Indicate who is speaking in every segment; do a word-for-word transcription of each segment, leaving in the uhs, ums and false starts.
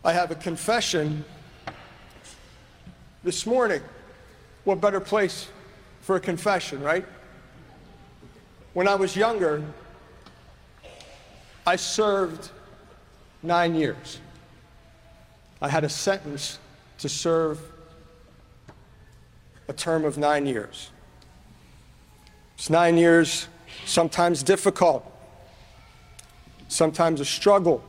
Speaker 1: I have a confession this morning. What better place for a confession, right? When I was younger, I served nine years. I had a sentence to serve a term of nine years. It's nine years, sometimes difficult, sometimes a struggle.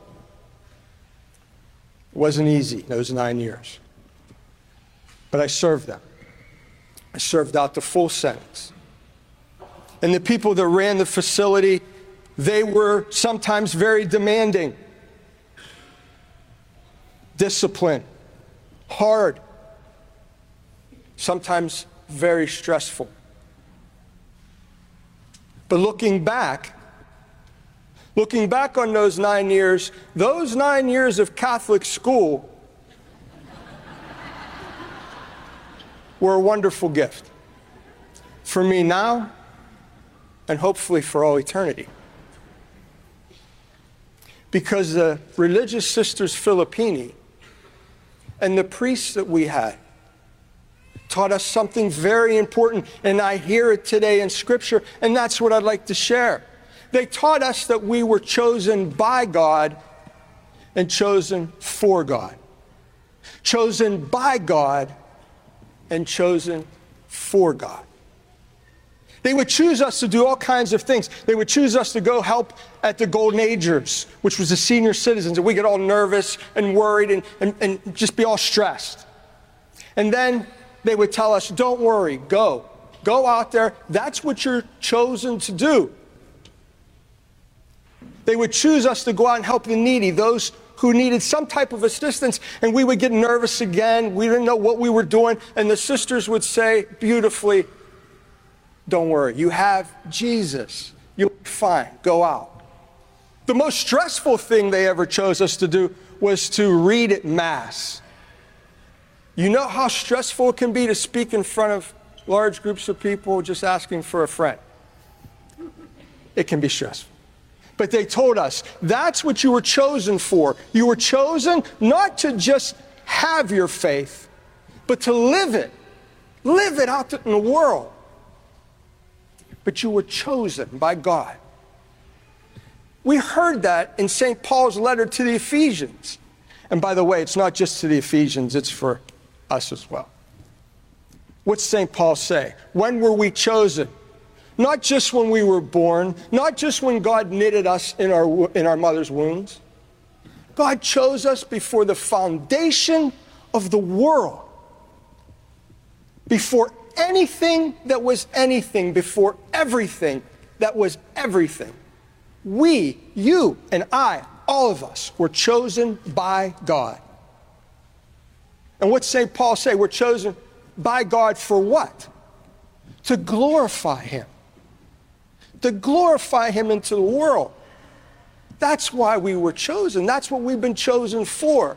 Speaker 1: It wasn't easy, those nine years. But I served them. I served out the full sentence. And the people that ran the facility, they were sometimes very demanding, disciplined, hard, sometimes very stressful. But looking back, looking back on those nine years, those nine years of Catholic school were a wonderful gift for me now and hopefully for all eternity. Because the religious sisters Filippini and the priests that we had taught us something very important, and I hear it today in Scripture, and that's what I'd like to share. They taught us that we were chosen by God and chosen for God. Chosen by God and chosen for God. They would choose us to do all kinds of things. They would choose us to go help at the Golden Agers, which was the senior citizens, and we get all nervous and worried and, and, and just be all stressed. And then they would tell us, don't worry, go. Go out there. That's what you're chosen to do. They would choose us to go out and help the needy, those who needed some type of assistance, and we would get nervous again. We didn't know what we were doing, and the sisters would say beautifully, don't worry, you have Jesus. You'll be fine. Go out. The most stressful thing they ever chose us to do was to read at Mass. You know how stressful it can be to speak in front of large groups of people just asking for a friend? It can be stressful. But they told us, that's what you were chosen for. You were chosen not to just have your faith, but to live it. Live it out in the world. But you were chosen by God. We heard that in Saint Paul's letter to the Ephesians. And by the way, it's not just to the Ephesians, it's for us as well. What's Saint Paul say? When were we chosen? Not just when we were born, not just when God knitted us in our, in our mother's wombs. God chose us before the foundation of the world. Before anything that was anything, before everything that was everything. We, you and I, all of us were chosen by God. And what's Saint Paul say? We're chosen by God for what? To glorify Him. To glorify Him into the world. That's why we were chosen. That's what we've been chosen for.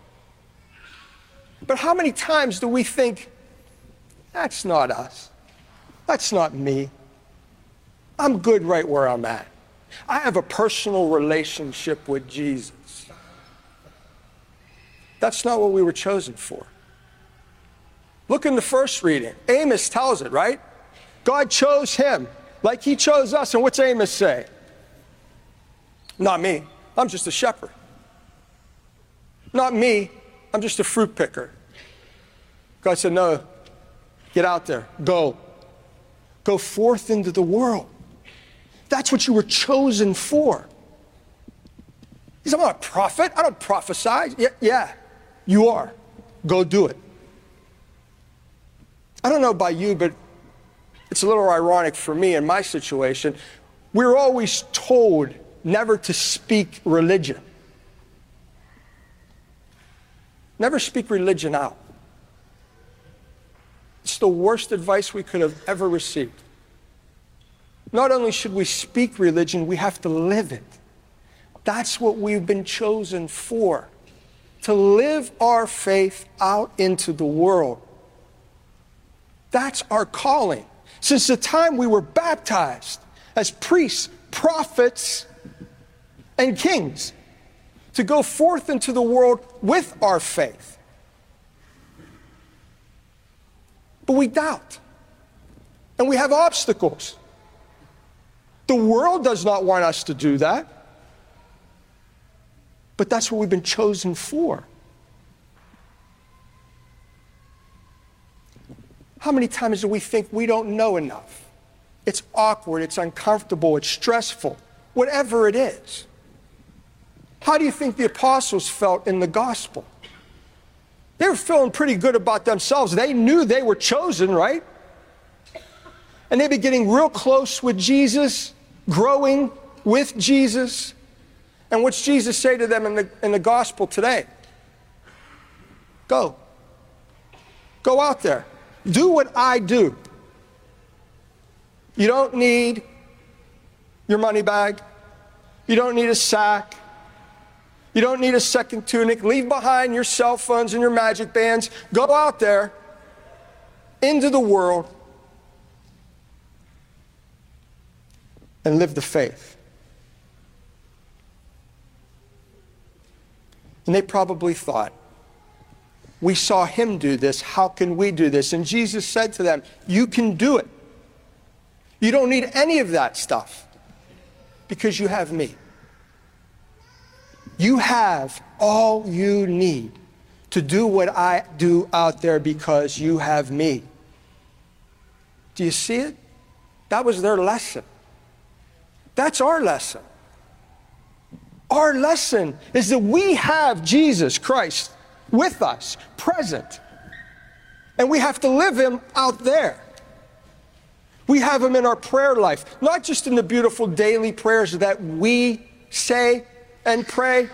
Speaker 1: But how many times do we think, that's not us. That's not me. I'm good right where I'm at. I have a personal relationship with Jesus. That's not what we were chosen for. Look in the first reading. Amos tells it, right? God chose him like He chose us. And what's Amos say? Not me. I'm just a shepherd. Not me. I'm just a fruit picker. God said, no, get out there. Go. Go forth into the world. That's what you were chosen for. He said, I'm not a prophet. I don't prophesy. Yeah, yeah, you are. Go do it. I don't know about you, but it's a little ironic for me in my situation. We're always told never to speak religion. Never speak religion out. It's the worst advice we could have ever received. Not only should we speak religion, we have to live it. That's what we've been chosen for. To live our faith out into the world. That's our calling. Since the time we were baptized as priests, prophets, and kings. to go forth into the world with our faith. But we doubt. And we have obstacles. The world does not want us to do that. But that's what we've been chosen for. How many times do we think we don't know enough? It's awkward, it's uncomfortable, it's stressful, whatever it is. How do you think the apostles felt in the gospel? They were feeling pretty good about themselves. They knew they were chosen, right? And they'd be getting real close with Jesus, growing with Jesus. And what's Jesus say to them in the, in the gospel today? Go. Go out there. Do what I do. You don't need your money bag. You don't need a sack. You don't need a second tunic. Leave behind your cell phones and your magic bands. Go out there into the world and live the faith. And they probably thought, we saw him do this, how can we do this? And Jesus said to them, you can do it. You don't need any of that stuff because you have me. You have all you need to do what I do out there because you have me. Do you see it? That was their lesson. That's our lesson. Our lesson is that we have Jesus Christ with us, present. And we have to live him out there. We have him in our prayer life, not just in the beautiful daily prayers that we say and pray,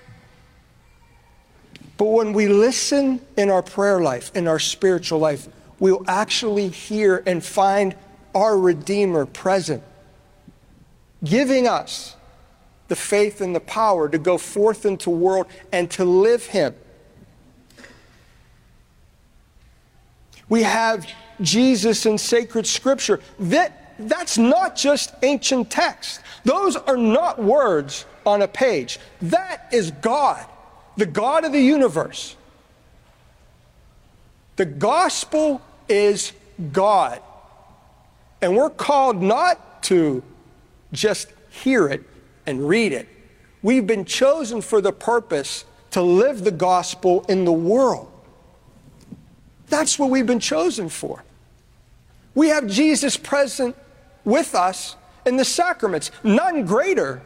Speaker 1: but when we listen in our prayer life, in our spiritual life, we'll actually hear and find our Redeemer present, giving us the faith and the power to go forth into the world and to live him. We have Jesus in sacred scripture. That, that's not just ancient text. Those are not words on a page. That is God, the God of the universe. The gospel is God. And we're called not to just hear it and read it. We've been chosen for the purpose to live the gospel in the world. That's what we've been chosen for. We have Jesus present with us in the sacraments. None greater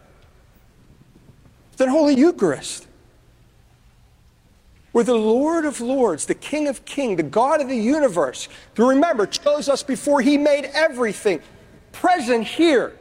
Speaker 1: than Holy Eucharist, where the Lord of Lords, the King of Kings, the God of the universe, who, remember, chose us before he made everything, present here.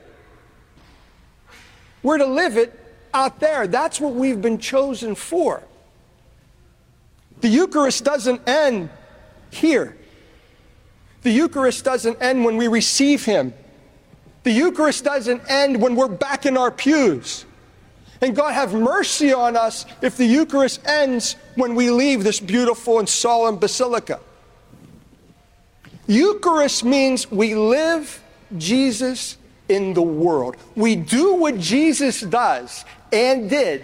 Speaker 1: We're to live it out there. That's what we've been chosen for. The Eucharist doesn't end here. The Eucharist doesn't end when we receive him. The Eucharist doesn't end when we're back in our pews. And God have mercy on us if the Eucharist ends when we leave this beautiful and solemn basilica. Eucharist means we live Jesus in the world. We do what Jesus does and did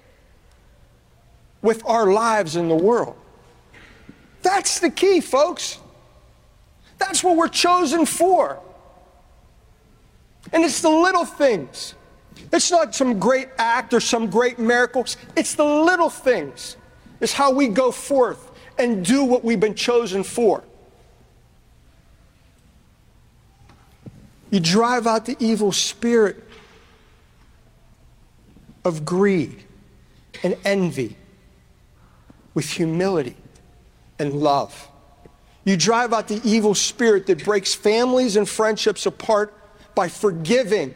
Speaker 1: with our lives in the world. That's the key, folks. That's what we're chosen for. And it's the little things. It's not some great act or some great miracles. It's the little things. It's how we go forth and do what we've been chosen for. You drive out the evil spirit of greed and envy with humility and love. You drive out the evil spirit that breaks families and friendships apart by forgiving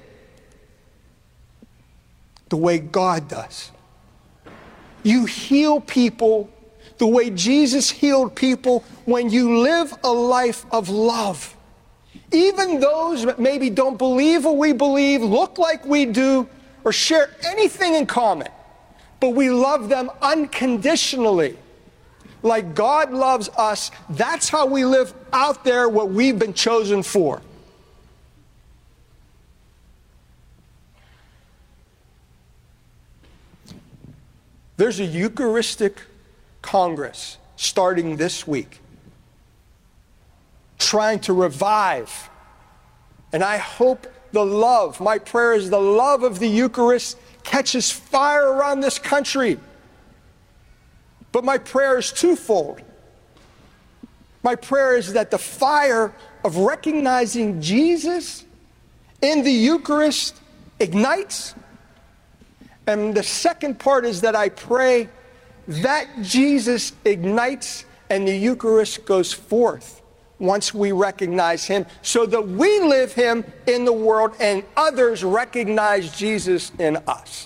Speaker 1: the way God does. You heal people the way Jesus healed people when you live a life of love. Even those that maybe don't believe what we believe, look like we do, or share anything in common, but we love them unconditionally. Like God loves us, that's how we live out there what we've been chosen for. There's a Eucharistic Congress starting this week, trying to revive. And I hope the love, my prayer is the love of the Eucharist catches fire around this country. But my prayer is twofold. My prayer is that the fire of recognizing Jesus in the Eucharist ignites. And the second part is that I pray that Jesus ignites and the Eucharist goes forth once we recognize him, so that we live him in the world and others recognize Jesus in us.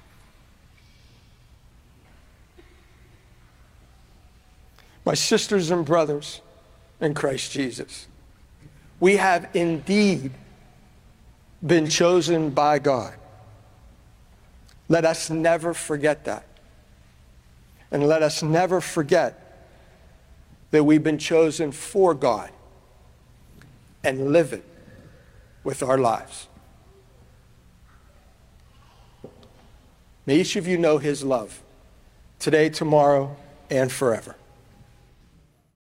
Speaker 1: My sisters and brothers in Christ Jesus, we have indeed been chosen by God. Let us never forget that. And let us never forget that we've been chosen for God and live it with our lives. May each of you know his love today, tomorrow, and forever.